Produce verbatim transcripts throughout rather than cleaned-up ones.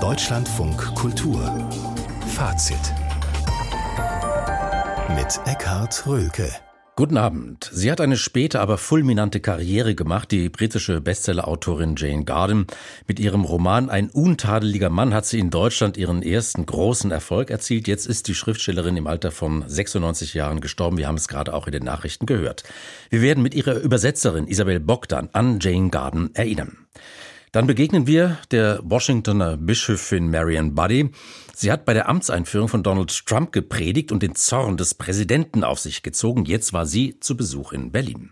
Deutschlandfunk Kultur Fazit mit Eckhard Röhlke. Guten Abend. Sie hat eine späte, aber fulminante Karriere gemacht. Die britische Bestsellerautorin Jane Gardam. Mit ihrem Roman Ein untadeliger Mann hat sie in Deutschland ihren ersten großen Erfolg erzielt. Jetzt ist die Schriftstellerin im Alter von sechsundneunzig Jahren gestorben. Wir haben es gerade auch in den Nachrichten gehört. Wir werden mit ihrer Übersetzerin Isabel Bogdan an Jane Gardam erinnern. Dann begegnen wir der Washingtoner Bischöfin Marian Buddy. Sie hat bei der Amtseinführung von Donald Trump gepredigt und den Zorn des Präsidenten auf sich gezogen. Jetzt war sie zu Besuch in Berlin.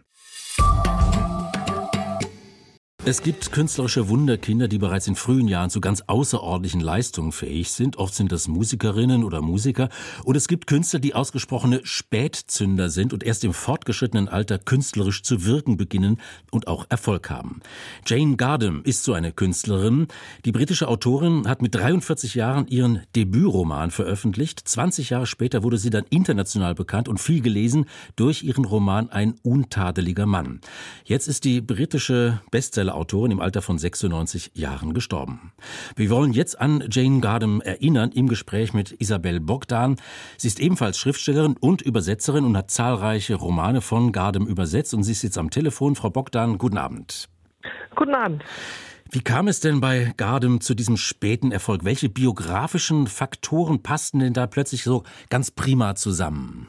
Es gibt künstlerische Wunderkinder, die bereits in frühen Jahren zu ganz außerordentlichen Leistungen fähig sind. Oft sind das Musikerinnen oder Musiker. Und es gibt Künstler, die ausgesprochene Spätzünder sind und erst im fortgeschrittenen Alter künstlerisch zu wirken beginnen und auch Erfolg haben. Jane Gardam ist so eine Künstlerin. Die britische Autorin hat mit dreiundvierzig Jahren ihren Debütroman veröffentlicht. zwanzig Jahre später wurde sie dann international bekannt und viel gelesen durch ihren Roman Ein untadeliger Mann. Jetzt ist die britische Bestseller Autorin im Alter von sechsundneunzig Jahren gestorben. Wir wollen jetzt an Jane Gardam erinnern im Gespräch mit Isabel Bogdan. Sie ist ebenfalls Schriftstellerin und Übersetzerin und hat zahlreiche Romane von Gardam übersetzt. Und sie ist jetzt am Telefon. Frau Bogdan, guten Abend. Guten Abend. Wie kam es denn bei Gardam zu diesem späten Erfolg? Welche biografischen Faktoren passten denn da plötzlich so ganz prima zusammen?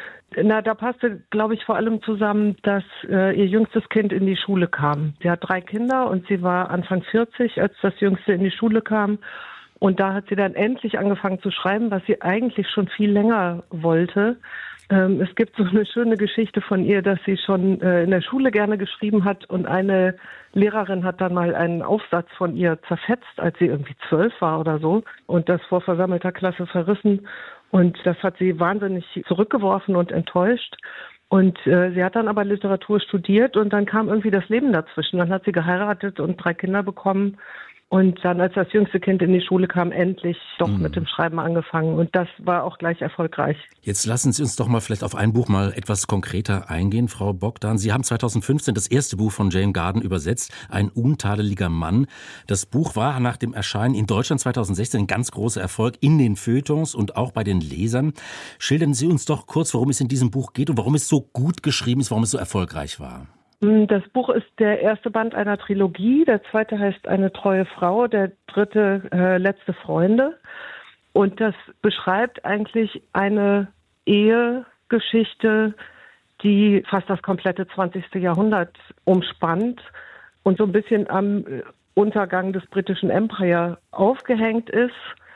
Na, da passte, glaube ich, vor allem zusammen, dass äh, ihr jüngstes Kind in die Schule kam. Sie hat drei Kinder und sie war Anfang vierzig, als das Jüngste in die Schule kam. Und da hat sie dann endlich angefangen zu schreiben, was sie eigentlich schon viel länger wollte. Ähm, es gibt so eine schöne Geschichte von ihr, dass sie schon äh, in der Schule gerne geschrieben hat und eine Lehrerin hat dann mal einen Aufsatz von ihr zerfetzt, als sie irgendwie zwölf war oder so und das vor versammelter Klasse verrissen. Und das hat sie wahnsinnig zurückgeworfen und enttäuscht. Und äh, sie hat dann aber Literatur studiert und dann kam irgendwie das Leben dazwischen. Dann hat sie geheiratet und drei Kinder bekommen. Und dann, als das jüngste Kind in die Schule kam, endlich doch mhm. mit dem Schreiben angefangen. Und das war auch gleich erfolgreich. Jetzt lassen Sie uns doch mal vielleicht auf ein Buch mal etwas konkreter eingehen, Frau Bogdan. Sie haben zweitausendfünfzehn das erste Buch von Jane Gardam übersetzt, Ein untadeliger Mann. Das Buch war nach dem Erscheinen in Deutschland zweitausendsechzehn ein ganz großer Erfolg in den Feuilletons und auch bei den Lesern. Schildern Sie uns doch kurz, worum es in diesem Buch geht und warum es so gut geschrieben ist, warum es so erfolgreich war. Das Buch ist der erste Band einer Trilogie. Der zweite heißt Eine treue Frau, der dritte äh, Letzte Freunde. Und das beschreibt eigentlich eine Ehegeschichte, die fast das komplette zwanzigste Jahrhundert umspannt und so ein bisschen am Untergang des britischen Empire aufgehängt ist,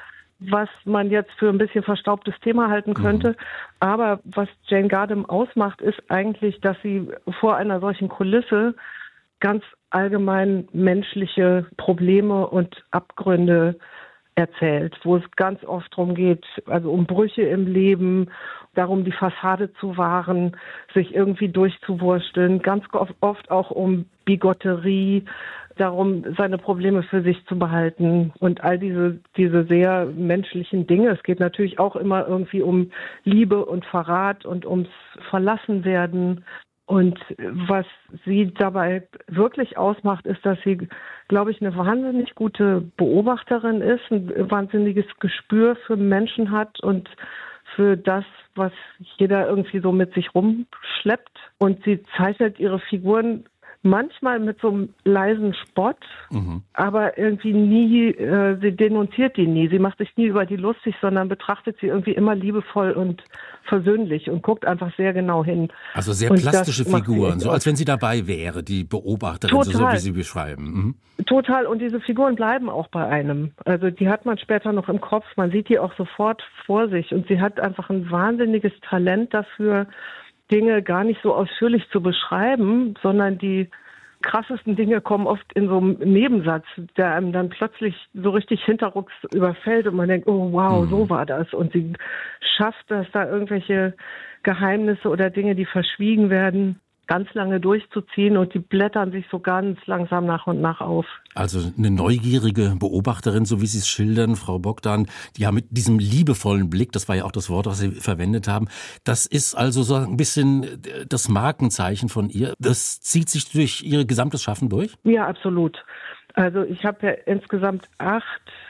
was man jetzt für ein bisschen verstaubtes Thema halten könnte. Mhm. Aber was Jane Gardam ausmacht, ist eigentlich, dass sie vor einer solchen Kulisse ganz allgemein menschliche Probleme und Abgründe erzählt, wo es ganz oft darum geht, also um Brüche im Leben, darum die Fassade zu wahren, sich irgendwie durchzuwursteln, ganz oft auch um Bigotterie, darum, seine Probleme für sich zu behalten und all diese, diese sehr menschlichen Dinge. Es geht natürlich auch immer irgendwie um Liebe und Verrat und ums Verlassenwerden. Und was sie dabei wirklich ausmacht, ist, dass sie, glaube ich, eine wahnsinnig gute Beobachterin ist, ein wahnsinniges Gespür für Menschen hat und für das, was jeder irgendwie so mit sich rumschleppt. Und sie zeichnet ihre Figuren manchmal mit so einem leisen Spott, mhm. aber irgendwie nie, äh, sie denunziert die nie. Sie macht sich nie über die lustig, sondern betrachtet sie irgendwie immer liebevoll und versöhnlich und guckt einfach sehr genau hin. Also sehr plastische Figuren, so als wenn sie dabei wäre, die Beobachterin, so, so wie Sie beschreiben. Mhm. Total, und diese Figuren bleiben auch bei einem. Also die hat man später noch im Kopf, man sieht die auch sofort vor sich und sie hat einfach ein wahnsinniges Talent dafür, Dinge gar nicht so ausführlich zu beschreiben, sondern die krassesten Dinge kommen oft in so einem Nebensatz, der einem dann plötzlich so richtig hinterrucks überfällt und man denkt, oh wow, mhm. so war das. Und sie schafft, dass da irgendwelche Geheimnisse oder Dinge, die verschwiegen werden, ganz lange durchzuziehen und die blättern sich so ganz langsam nach und nach auf. Also eine neugierige Beobachterin, so wie Sie es schildern, Frau Bogdan, die haben mit diesem liebevollen Blick, das war ja auch das Wort, was Sie verwendet haben, das ist also so ein bisschen das Markenzeichen von ihr. Das zieht sich durch Ihr gesamtes Schaffen durch? Ja, absolut. Also ich habe ja insgesamt acht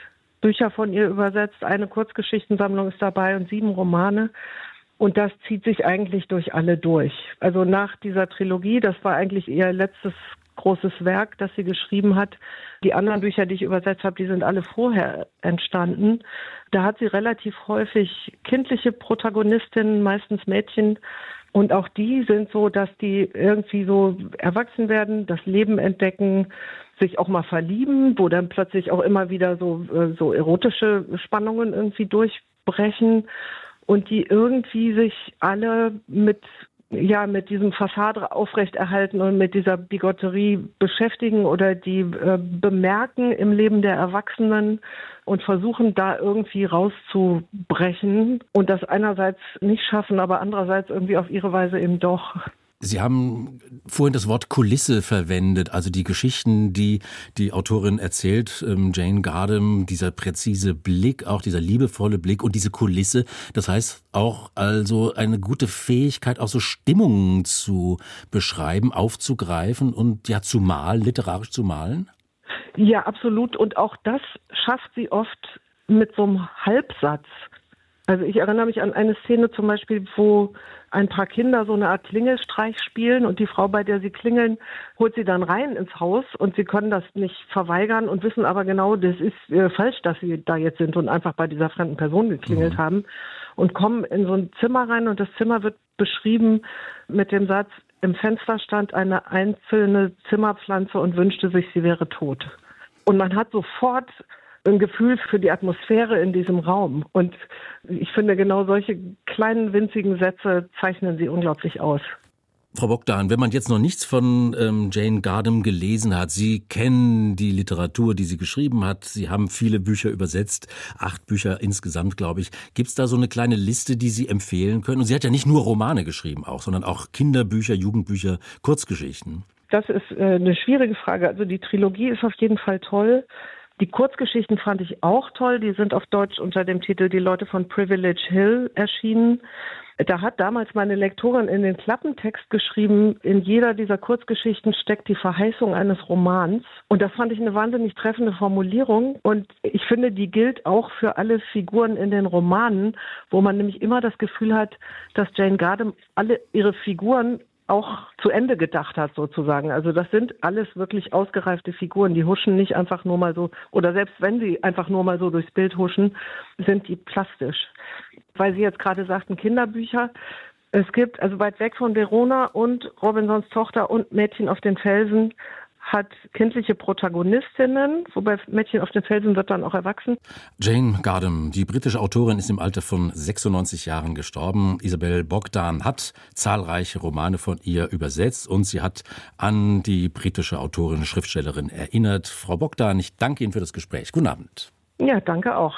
Bücher von ihr übersetzt. Eine Kurzgeschichtensammlung ist dabei und sieben Romane. Und das zieht sich eigentlich durch alle durch. Also nach dieser Trilogie, das war eigentlich ihr letztes großes Werk, das sie geschrieben hat. Die anderen Bücher, die ich übersetzt habe, die sind alle vorher entstanden. Da hat sie relativ häufig kindliche Protagonistinnen, meistens Mädchen. Und auch die sind so, dass die irgendwie so erwachsen werden, das Leben entdecken, sich auch mal verlieben, wo dann plötzlich auch immer wieder so, so erotische Spannungen irgendwie durchbrechen. Und die irgendwie sich alle mit, ja, mit diesem Fassade aufrechterhalten und mit dieser Bigotterie beschäftigen oder die äh, bemerken im Leben der Erwachsenen und versuchen da irgendwie rauszubrechen und das einerseits nicht schaffen, aber andererseits irgendwie auf ihre Weise eben doch. Sie haben vorhin das Wort Kulisse verwendet, also die Geschichten, die die Autorin erzählt, Jane Gardam, dieser präzise Blick, auch dieser liebevolle Blick und diese Kulisse. Das heißt auch also eine gute Fähigkeit, auch so Stimmungen zu beschreiben, aufzugreifen und ja zu malen, literarisch zu malen? Ja, absolut. Und auch das schafft sie oft mit so einem Halbsatz. Also ich erinnere mich an eine Szene zum Beispiel, wo ein paar Kinder so eine Art Klingelstreich spielen und die Frau, bei der sie klingeln, holt sie dann rein ins Haus und sie können das nicht verweigern und wissen aber genau, das ist äh, falsch, dass sie da jetzt sind und einfach bei dieser fremden Person geklingelt mhm. haben und kommen in so ein Zimmer rein und das Zimmer wird beschrieben mit dem Satz, im Fenster stand eine einzelne Zimmerpflanze und wünschte sich, sie wäre tot. Und man hat sofort ein Gefühl für die Atmosphäre in diesem Raum. Und ich finde, genau solche kleinen, winzigen Sätze zeichnen sie unglaublich aus. Frau Bogdan, wenn man jetzt noch nichts von ähm, Jane Gardam gelesen hat, Sie kennen die Literatur, die sie geschrieben hat, Sie haben viele Bücher übersetzt, acht Bücher insgesamt, glaube ich. Gibt es da so eine kleine Liste, die Sie empfehlen können? Und sie hat ja nicht nur Romane geschrieben auch, sondern auch Kinderbücher, Jugendbücher, Kurzgeschichten. Das ist äh, eine schwierige Frage. Also die Trilogie ist auf jeden Fall toll. Die Kurzgeschichten fand ich auch toll. Die sind auf Deutsch unter dem Titel Die Leute von Privilege Hill erschienen. Da hat damals meine Lektorin in den Klappentext geschrieben, in jeder dieser Kurzgeschichten steckt die Verheißung eines Romans. Und das fand ich eine wahnsinnig treffende Formulierung. Und ich finde, die gilt auch für alle Figuren in den Romanen, wo man nämlich immer das Gefühl hat, dass Jane Gardam alle ihre Figuren auch zu Ende gedacht hat sozusagen. Also das sind alles wirklich ausgereifte Figuren. Die huschen nicht einfach nur mal so, oder selbst wenn sie einfach nur mal so durchs Bild huschen, sind die plastisch. Weil Sie jetzt gerade sagten, Kinderbücher. Es gibt, also Weit weg von Verona und Robinsons Tochter und Mädchen auf den Felsen hat kindliche Protagonistinnen, wobei Mädchen auf den Felsen wird dann auch erwachsen. Jane Gardam, die britische Autorin, ist im Alter von sechsundneunzig Jahren gestorben. Isabel Bogdan hat zahlreiche Romane von ihr übersetzt und sie hat an die britische Autorin, Schriftstellerin erinnert. Frau Bogdan, ich danke Ihnen für das Gespräch. Guten Abend. Ja, danke auch.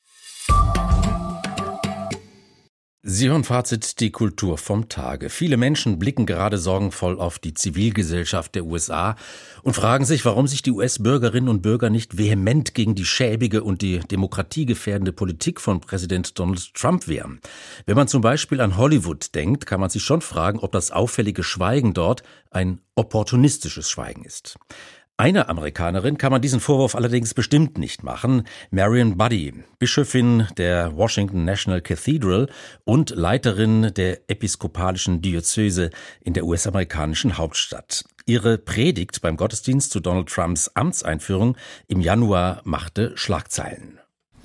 Sie hören Fazit, die Kultur vom Tage. Viele Menschen blicken gerade sorgenvoll auf die Zivilgesellschaft der U S A und fragen sich, warum sich die U S-Bürgerinnen und Bürger nicht vehement gegen die schäbige und die demokratiegefährdende Politik von Präsident Donald Trump wehren. Wenn man zum Beispiel an Hollywood denkt, kann man sich schon fragen, ob das auffällige Schweigen dort ein opportunistisches Schweigen ist. Einer Amerikanerin kann man diesen Vorwurf allerdings bestimmt nicht machen. Marion Buddy, Bischöfin der Washington National Cathedral und Leiterin der episkopalischen Diözese in der U S-amerikanischen Hauptstadt. Ihre Predigt beim Gottesdienst zu Donald Trumps Amtseinführung im Januar machte Schlagzeilen.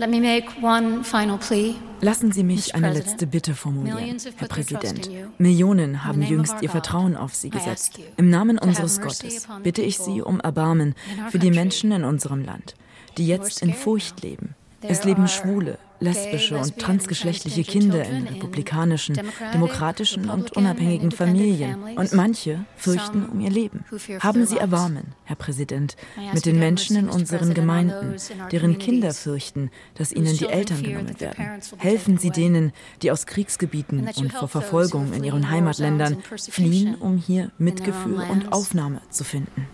Lassen Sie mich eine letzte Bitte formulieren, Herr Präsident. Millionen haben jüngst ihr Vertrauen auf Sie gesetzt. Im Namen unseres Gottes bitte ich Sie um Erbarmen für die Menschen in unserem Land, die jetzt in Furcht leben. Es leben schwule, lesbische und transgeschlechtliche Kinder in republikanischen, demokratischen und unabhängigen Familien. Und manche fürchten um ihr Leben. Haben Sie Erbarmen, Herr Präsident, mit den Menschen in unseren Gemeinden, deren Kinder fürchten, dass ihnen die Eltern genommen werden. Helfen Sie denen, die aus Kriegsgebieten und vor Verfolgung in ihren Heimatländern fliehen, um hier Mitgefühl und Aufnahme zu finden.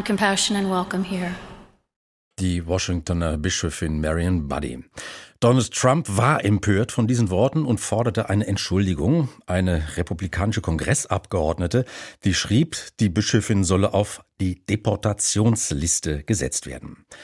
Die Washingtoner Bischöfin Marion Buddy. Donald Trump war empört von diesen Worten und forderte eine Entschuldigung. Eine republikanische Kongressabgeordnete, die schrieb, die Bischöfin solle auf die Deportationsliste gesetzt werden.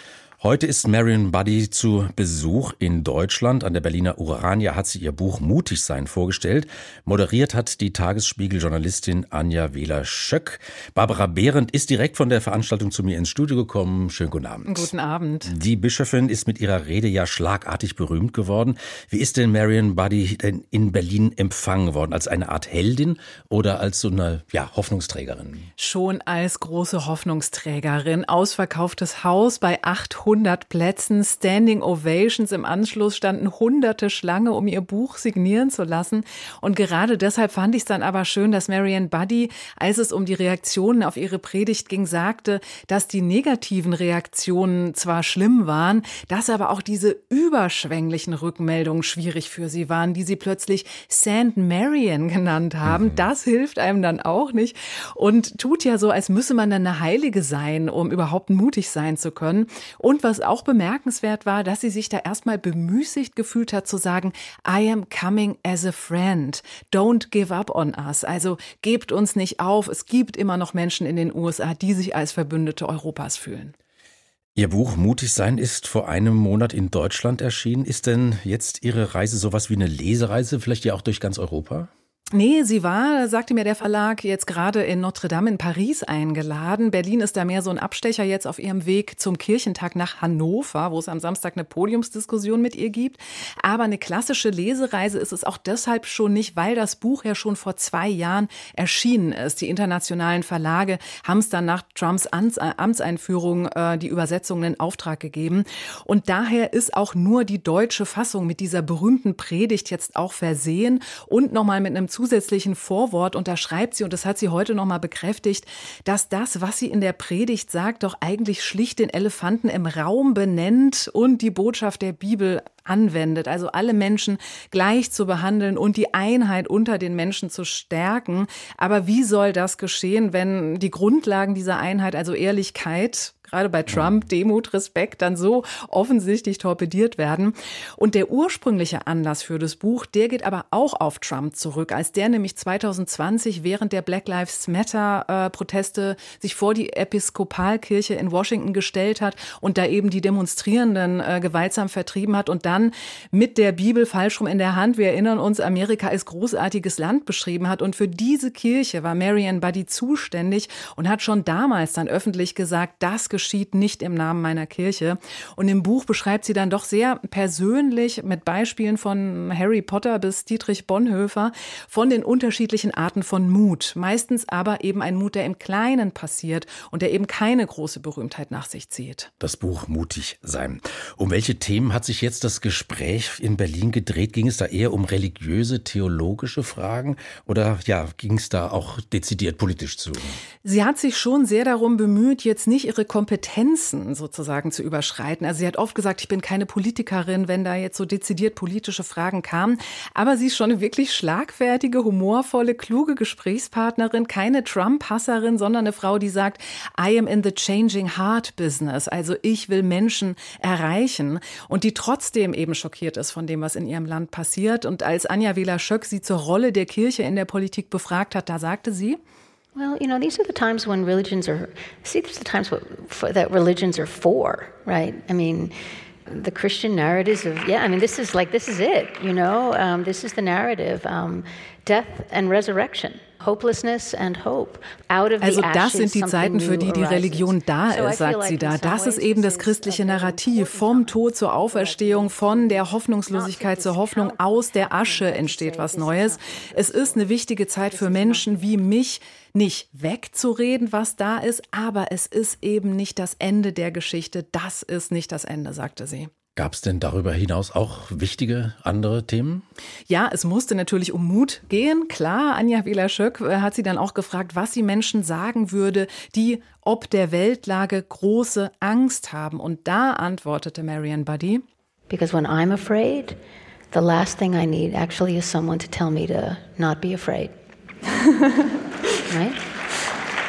Heute ist Marion Buddy zu Besuch in Deutschland. An der Berliner Urania hat sie ihr Buch Mutig sein vorgestellt. Moderiert hat die Tagesspiegel-Journalistin Anja Wehler-Schöck. Barbara Behrendt ist direkt von der Veranstaltung zu mir ins Studio gekommen. Schönen guten Abend. Guten Abend. Die Bischöfin ist mit ihrer Rede ja schlagartig berühmt geworden. Wie ist denn Marion Buddy denn in Berlin empfangen worden? Als eine Art Heldin oder als so eine ja, Hoffnungsträgerin? Schon als große Hoffnungsträgerin. Ausverkauftes Haus bei achthundert Plätzen, Standing Ovations. Im Anschluss standen hunderte Schlange, um ihr Buch signieren zu lassen. Und gerade deshalb fand ich es dann aber schön, dass Marion Buddy, als es um die Reaktionen auf ihre Predigt ging, sagte, dass die negativen Reaktionen zwar schlimm waren, dass aber auch diese überschwänglichen Rückmeldungen schwierig für sie waren, die sie plötzlich Saint Marian genannt haben. Mhm. Das hilft einem dann auch nicht und tut ja so, als müsse man dann eine Heilige sein, um überhaupt mutig sein zu können. Und was auch bemerkenswert war, dass sie sich da erstmal bemüßigt gefühlt hat zu sagen, I am coming as a friend. Don't give up on us. Also gebt uns nicht auf. Es gibt immer noch Menschen in den U S A, die sich als Verbündete Europas fühlen. Ihr Buch Mutig sein ist vor einem Monat in Deutschland erschienen. Ist denn jetzt Ihre Reise sowas wie eine Lesereise, vielleicht ja auch durch ganz Europa? Nee, sie war, sagte mir der Verlag, jetzt gerade in Notre Dame in Paris eingeladen. Berlin ist da mehr so ein Abstecher jetzt auf ihrem Weg zum Kirchentag nach Hannover, wo es am Samstag eine Podiumsdiskussion mit ihr gibt. Aber eine klassische Lesereise ist es auch deshalb schon nicht, weil das Buch ja schon vor zwei Jahren erschienen ist. Die internationalen Verlage haben es dann nach Trumps Amtseinführung äh, die Übersetzungen in Auftrag gegeben. Und daher ist auch nur die deutsche Fassung mit dieser berühmten Predigt jetzt auch versehen und nochmal mit einem zusätzlichen Vorwort unterschreibt sie, und das hat sie heute noch mal bekräftigt, dass das, was sie in der Predigt sagt, doch eigentlich schlicht den Elefanten im Raum benennt und die Botschaft der Bibel anwendet. Also alle Menschen gleich zu behandeln und die Einheit unter den Menschen zu stärken. Aber wie soll das geschehen, wenn die Grundlagen dieser Einheit, also Ehrlichkeit, gerade bei Trump, Demut, Respekt, dann so offensichtlich torpediert werden? Und der ursprüngliche Anlass für das Buch, der geht aber auch auf Trump zurück, als der nämlich zwanzig zwanzig während der Black Lives Matter-Proteste sich vor die Episkopalkirche in Washington gestellt hat und da eben die Demonstrierenden äh, gewaltsam vertrieben hat und dann mit der Bibel falsch rum in der Hand, wir erinnern uns, Amerika als großartiges Land beschrieben hat. Und für diese Kirche war Marion Buddy zuständig und hat schon damals dann öffentlich gesagt, das geschieht nicht im Namen meiner Kirche. Und im Buch beschreibt sie dann doch sehr persönlich mit Beispielen von Harry Potter bis Dietrich Bonhoeffer von den unterschiedlichen Arten von Mut. Meistens aber eben ein Mut, der im Kleinen passiert und der eben keine große Berühmtheit nach sich zieht. Das Buch Mutig sein. Um welche Themen hat sich jetzt das Gespräch in Berlin gedreht? Ging es da eher um religiöse, theologische Fragen oder ja, ging es da auch dezidiert politisch zu? Sie hat sich schon sehr darum bemüht, jetzt nicht ihre Kompetenzen sozusagen zu überschreiten. Also sie hat oft gesagt, ich bin keine Politikerin, wenn da jetzt so dezidiert politische Fragen kamen. Aber sie ist schon eine wirklich schlagfertige, humorvolle, kluge Gesprächspartnerin, keine Trump-Hasserin, sondern eine Frau, die sagt, I am in the changing heart business. Also ich will Menschen erreichen und die trotzdem eben schockiert ist von dem, was in ihrem Land passiert. Und als Anja Wehler-Schöck sie zur Rolle der Kirche in der Politik befragt hat, da sagte sie, well, you know, these are the times when religions are, see, these are the times for, that religions are for, right? I mean, the Christian narratives of, yeah, I mean, this is like, this is it, you know, um, this is the narrative, um, death and resurrection. Hopelessness and hope. Out of the also das ashes, sind die Zeiten, für die die Religion da ist, sagt sie da. Das ist eben das christliche Narrativ. Vom Tod zur Auferstehung, von der Hoffnungslosigkeit zur Hoffnung. Aus der Asche entsteht was Neues. Es ist eine wichtige Zeit für Menschen wie mich, nicht wegzureden, was da ist, aber es ist eben nicht das Ende der Geschichte. Das ist nicht das Ende, sagte sie. Gab es denn darüber hinaus auch wichtige andere Themen? Ja, es musste natürlich um Mut gehen. Klar, Anja Wehler-Schöck hat sie dann auch gefragt, was sie Menschen sagen würde, die ob der Weltlage große Angst haben. Und da antwortete Marion Buddy, because when I'm afraid, the last thing I need actually is someone to tell me to not be afraid. Right?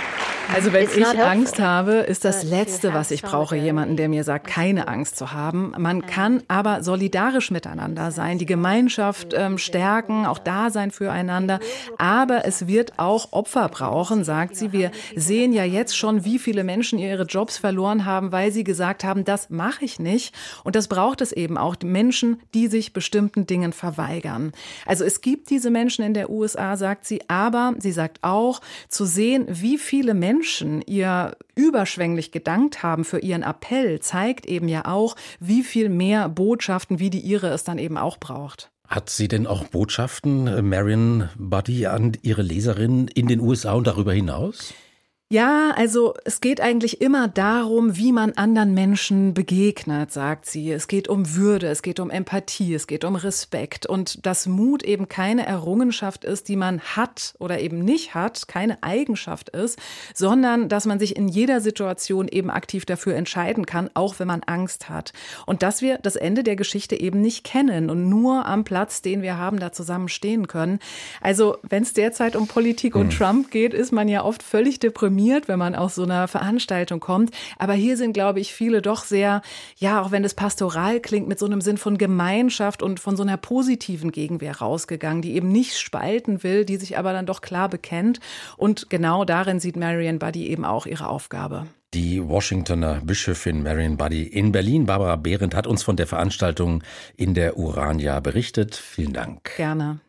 Also wenn ich Angst habe, ist das Letzte, was ich brauche, jemanden, der mir sagt, keine Angst zu haben. Man kann aber solidarisch miteinander sein, die Gemeinschaft ähm, stärken, auch da sein füreinander. Aber es wird auch Opfer brauchen, sagt sie. Wir sehen ja jetzt schon, wie viele Menschen ihre Jobs verloren haben, weil sie gesagt haben, das mache ich nicht. Und das braucht es eben auch, die Menschen, die sich bestimmten Dingen verweigern. Also es gibt diese Menschen in der U S A, sagt sie, aber sie sagt auch, zu sehen, wie viele Menschen ihr überschwänglich gedankt haben für ihren Appell, zeigt eben ja auch, wie viel mehr Botschaften wie die ihre es dann eben auch braucht. Hat sie denn auch Botschaften, Marion Buddy, an ihre Leserinnen in den U S A und darüber hinaus? Ja, also es geht eigentlich immer darum, wie man anderen Menschen begegnet, sagt sie. Es geht um Würde, es geht um Empathie, es geht um Respekt und dass Mut eben keine Errungenschaft ist, die man hat oder eben nicht hat, keine Eigenschaft ist, sondern dass man sich in jeder Situation eben aktiv dafür entscheiden kann, auch wenn man Angst hat. Und dass wir das Ende der Geschichte eben nicht kennen und nur am Platz, den wir haben, da zusammen stehen können. Also wenn es derzeit um Politik und hm. Trump geht, ist man ja oft völlig deprimiert, wenn man aus so einer Veranstaltung kommt. Aber hier sind, glaube ich, viele doch sehr, ja, auch wenn es pastoral klingt, mit so einem Sinn von Gemeinschaft und von so einer positiven Gegenwehr rausgegangen, die eben nicht spalten will, die sich aber dann doch klar bekennt. Und genau darin sieht Marion Buddy eben auch ihre Aufgabe. Die Washingtoner Bischöfin Marion Buddy in Berlin. Barbara Behrendt hat uns von der Veranstaltung in der Urania berichtet. Vielen Dank. Gerne.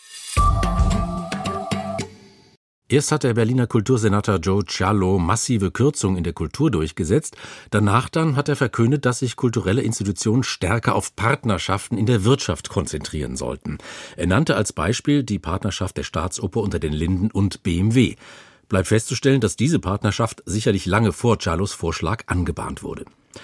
Erst hat der Berliner Kultursenator Joe Cialo massive Kürzungen in der Kultur durchgesetzt. Danach dann hat er verkündet, dass sich kulturelle Institutionen stärker auf Partnerschaften in der Wirtschaft konzentrieren sollten. Er nannte als Beispiel die Partnerschaft der Staatsoper unter den Linden und B M W. Bleibt festzustellen, dass diese Partnerschaft sicherlich lange vor Cialos Vorschlag angebahnt wurde.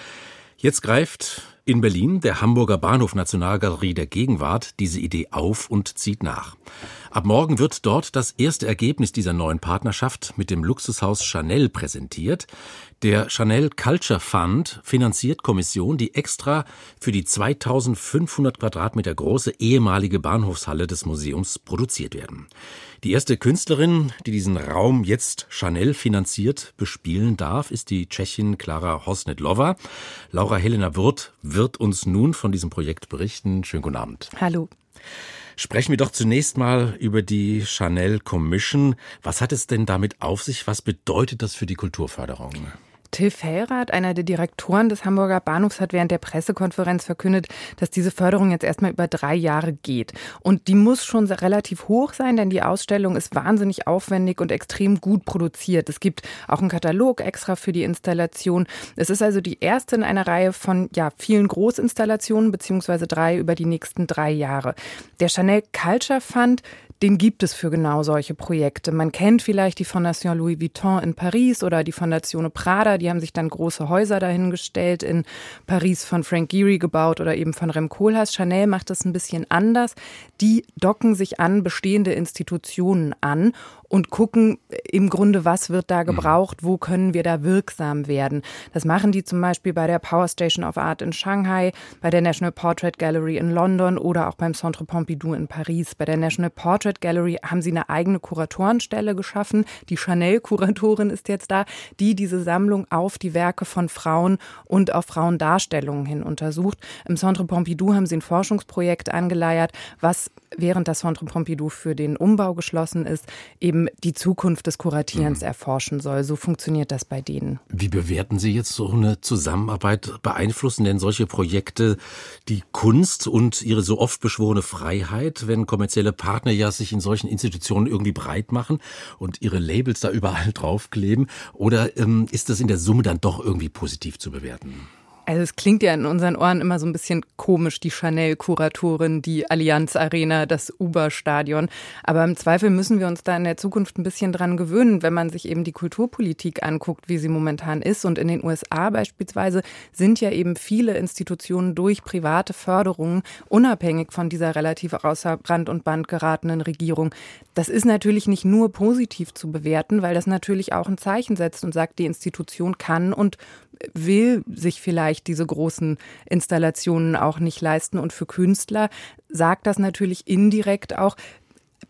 Jetzt greift in Berlin der Hamburger Bahnhof Nationalgalerie der Gegenwart diese Idee auf und zieht nach. Ab morgen wird dort das erste Ergebnis dieser neuen Partnerschaft mit dem Luxushaus Chanel präsentiert. Der Chanel Culture Fund finanziert Kommission, die extra für die zweitausendfünfhundert Quadratmeter große ehemalige Bahnhofshalle des Museums produziert werden. Die erste Künstlerin, die diesen Raum jetzt Chanel finanziert bespielen darf, ist die Tschechin Klara Hosnet-Lova. Laura Helena Wirth wird uns nun von diesem Projekt berichten. Schönen guten Abend. Hallo. Sprechen wir doch zunächst mal über die Chanel Commission. Was hat es denn damit auf sich? Was bedeutet das für die Kulturförderung? Till Fellrath, einer der Direktoren des Hamburger Bahnhofs, hat während der Pressekonferenz verkündet, dass diese Förderung jetzt erstmal über drei Jahre geht. Und die muss schon relativ hoch sein, denn die Ausstellung ist wahnsinnig aufwendig und extrem gut produziert. Es gibt auch einen Katalog extra für die Installation. Es ist also die erste in einer Reihe von ja, vielen Großinstallationen, beziehungsweise drei über die nächsten drei Jahre. Der Chanel Culture Fund, den gibt es für genau solche Projekte. Man kennt vielleicht die Fondation Louis Vuitton in Paris oder die Fondation Prada. Die haben sich dann große Häuser dahingestellt, in Paris von Frank Gehry gebaut oder eben von Rem Koolhaas. Chanel macht das ein bisschen anders. Die docken sich an bestehende Institutionen an und gucken im Grunde, was wird da gebraucht, wo können wir da wirksam werden. Das machen die zum Beispiel bei der Power Station of Art in Shanghai, bei der National Portrait Gallery in London oder auch beim Centre Pompidou in Paris. Bei der National Portrait Gallery haben sie eine eigene Kuratorenstelle geschaffen. Die Chanel-Kuratorin ist jetzt da, die diese Sammlung auf die Werke von Frauen und auf Frauendarstellungen hin untersucht. Im Centre Pompidou haben sie ein Forschungsprojekt angeleiert, was während das Centre Pompidou für den Umbau geschlossen ist, eben die Zukunft des Kuratierens mhm. erforschen soll. So funktioniert das bei denen. Wie bewerten Sie jetzt so eine Zusammenarbeit? Beeinflussen denn solche Projekte die Kunst und ihre so oft beschworene Freiheit, wenn kommerzielle Partner ja sich in solchen Institutionen irgendwie breit machen und ihre Labels da überall draufkleben? Oder ähm, ist das in der Summe dann doch irgendwie positiv zu bewerten? Also es klingt ja in unseren Ohren immer so ein bisschen komisch, die Chanel-Kuratorin, die Allianz Arena, das Uber-Stadion. Aber im Zweifel müssen wir uns da in der Zukunft ein bisschen dran gewöhnen, wenn man sich eben die Kulturpolitik anguckt, wie sie momentan ist. Und in den U S A beispielsweise sind ja eben viele Institutionen durch private Förderungen unabhängig von dieser relativ außer Rand und Band geratenen Regierung. Das ist natürlich nicht nur positiv zu bewerten, weil das natürlich auch ein Zeichen setzt und sagt, die Institution kann und will sich vielleicht diese großen Installationen auch nicht leisten. Und für Künstler sagt das natürlich indirekt auch,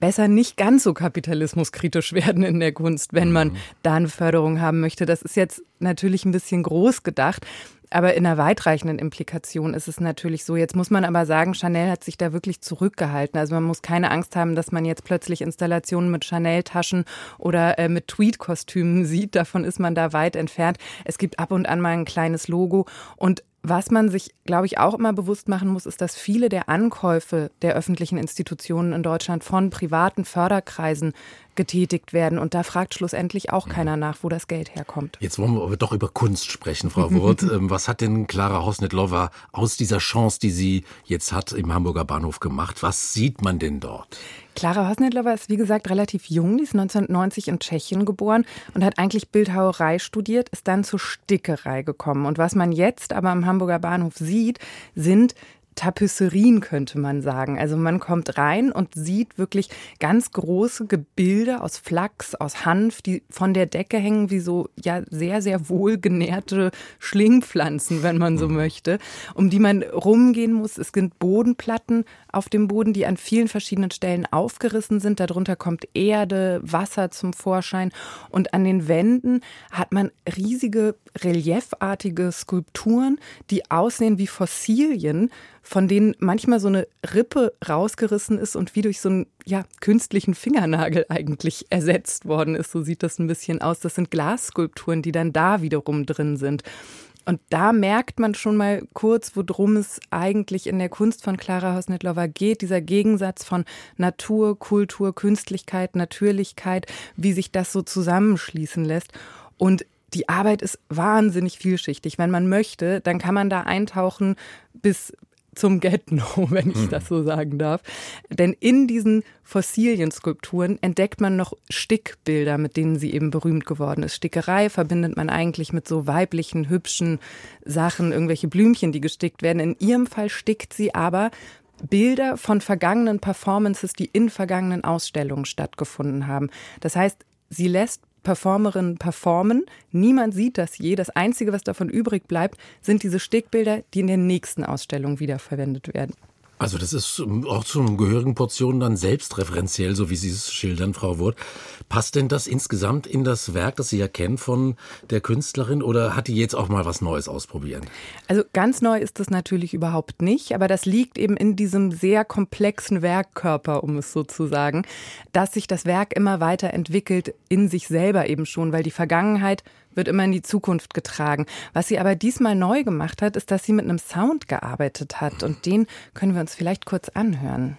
besser nicht ganz so kapitalismuskritisch werden in der Kunst, wenn man da eine Förderung haben möchte. Das ist jetzt natürlich ein bisschen groß gedacht. Aber in einer weitreichenden Implikation ist es natürlich so. Jetzt muss man aber sagen, Chanel hat sich da wirklich zurückgehalten. Also man muss keine Angst haben, dass man jetzt plötzlich Installationen mit Chanel-Taschen oder äh, mit Tweed-Kostümen sieht. Davon ist man da weit entfernt. Es gibt ab und an mal ein kleines Logo. Und was man sich, glaube ich, auch immer bewusst machen muss, ist, dass viele der Ankäufe der öffentlichen Institutionen in Deutschland von privaten Förderkreisen getätigt werden. Und da fragt schlussendlich auch keiner nach, wo das Geld herkommt. Jetzt wollen wir aber doch über Kunst sprechen, Frau Wurth. Was hat denn Klara Hosnet-Lover aus dieser Chance, die sie jetzt hat, im Hamburger Bahnhof gemacht? Was sieht man denn dort? Klara Hosnet-Lover ist, wie gesagt, relativ jung. Die ist neunzehnhundertneunzig in Tschechien geboren und hat eigentlich Bildhauerei studiert, ist dann zur Stickerei gekommen. Und was man jetzt aber am Hamburger Bahnhof sieht, sind Tapisserien, könnte man sagen. Also man kommt rein und sieht wirklich ganz große Gebilde aus Flachs, aus Hanf, die von der Decke hängen wie so ja sehr, sehr wohlgenährte Schlingpflanzen, wenn man so möchte, um die man rumgehen muss. Es sind Bodenplatten auf dem Boden, die an vielen verschiedenen Stellen aufgerissen sind. Darunter kommt Erde, Wasser zum Vorschein. Und an den Wänden hat man riesige, reliefartige Skulpturen, die aussehen wie Fossilien, von denen manchmal so eine Rippe rausgerissen ist und wie durch so einen ja, künstlichen Fingernagel eigentlich ersetzt worden ist. So sieht das ein bisschen aus. Das sind Glasskulpturen, die dann da wiederum drin sind. Und da merkt man schon mal kurz, worum es eigentlich in der Kunst von Klara Hosnet-Lover geht. Dieser Gegensatz von Natur, Kultur, Künstlichkeit, Natürlichkeit, wie sich das so zusammenschließen lässt. Und die Arbeit ist wahnsinnig vielschichtig. Wenn man möchte, dann kann man da eintauchen bis zum Get-No, wenn ich das so sagen darf. Denn in diesen Fossilienskulpturen entdeckt man noch Stickbilder, mit denen sie eben berühmt geworden ist. Stickerei verbindet man eigentlich mit so weiblichen, hübschen Sachen, irgendwelche Blümchen, die gestickt werden. In ihrem Fall stickt sie aber Bilder von vergangenen Performances, die in vergangenen Ausstellungen stattgefunden haben. Das heißt, sie lässt Performerinnen performen. Niemand sieht das je. Das Einzige, was davon übrig bleibt, sind diese Stickbilder, die in der nächsten Ausstellung wiederverwendet werden. Also das ist auch zu einer gehörigen Portion dann selbstreferenziell, so wie Sie es schildern, Frau Wurth. Passt denn das insgesamt in das Werk, das Sie ja kennen von der Künstlerin, oder hat die jetzt auch mal was Neues ausprobieren? Also ganz neu ist das natürlich überhaupt nicht, aber das liegt eben in diesem sehr komplexen Werkkörper, um es so zu sagen, dass sich das Werk immer weiter entwickelt, in sich selber eben schon, weil die Vergangenheit wird immer in die Zukunft getragen. Was sie aber diesmal neu gemacht hat, ist, dass sie mit einem Sound gearbeitet hat. Und den können wir uns vielleicht kurz anhören.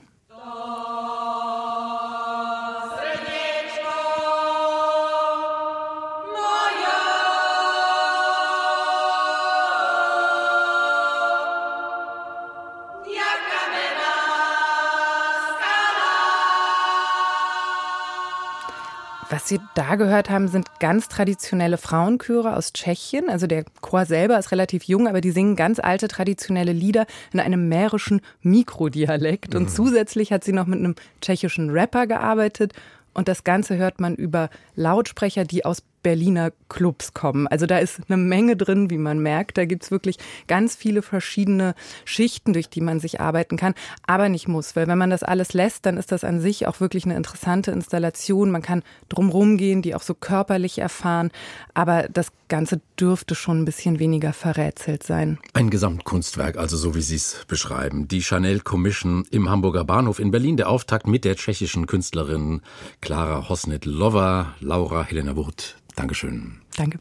Was Sie da gehört haben, sind ganz traditionelle Frauenchöre aus Tschechien. Also der Chor selber ist relativ jung, aber die singen ganz alte traditionelle Lieder in einem mährischen Mikrodialekt. Und mhm. zusätzlich hat sie noch mit einem tschechischen Rapper gearbeitet. Und das Ganze hört man über Lautsprecher, die aus Berliner Clubs kommen. Also da ist eine Menge drin, wie man merkt. Da gibt's wirklich ganz viele verschiedene Schichten, durch die man sich arbeiten kann, aber nicht muss. Weil wenn man das alles lässt, dann ist das an sich auch wirklich eine interessante Installation. Man kann drumherum gehen, die auch so körperlich erfahren. Aber das Ganze dürfte schon ein bisschen weniger verrätselt sein. Ein Gesamtkunstwerk, also so wie Sie es beschreiben. Die Chanel Commission im Hamburger Bahnhof in Berlin. Der Auftakt mit der tschechischen Künstlerin Klara Hosnet-Lover, Laura Helena Wurth. Dankeschön. Danke.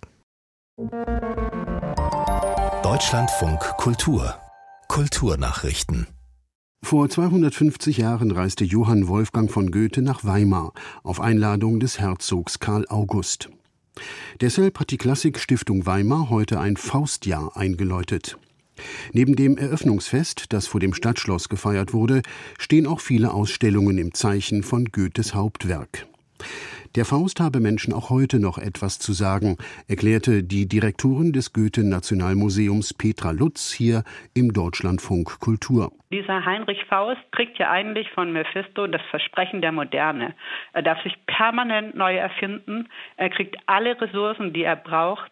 Deutschlandfunk Kultur. Kulturnachrichten. Vor zweihundertfünfzig Jahren reiste Johann Wolfgang von Goethe nach Weimar auf Einladung des Herzogs Karl August. Deshalb hat die Klassik-Stiftung Weimar heute ein Faustjahr eingeläutet. Neben dem Eröffnungsfest, das vor dem Stadtschloss gefeiert wurde, stehen auch viele Ausstellungen im Zeichen von Goethes Hauptwerk. Der Faust habe Menschen auch heute noch etwas zu sagen, erklärte die Direktorin des Goethe-Nationalmuseums Petra Lutz hier im Deutschlandfunk Kultur. Dieser Heinrich Faust kriegt ja eigentlich von Mephisto das Versprechen der Moderne. Er darf sich permanent neu erfinden, er kriegt alle Ressourcen, die er braucht.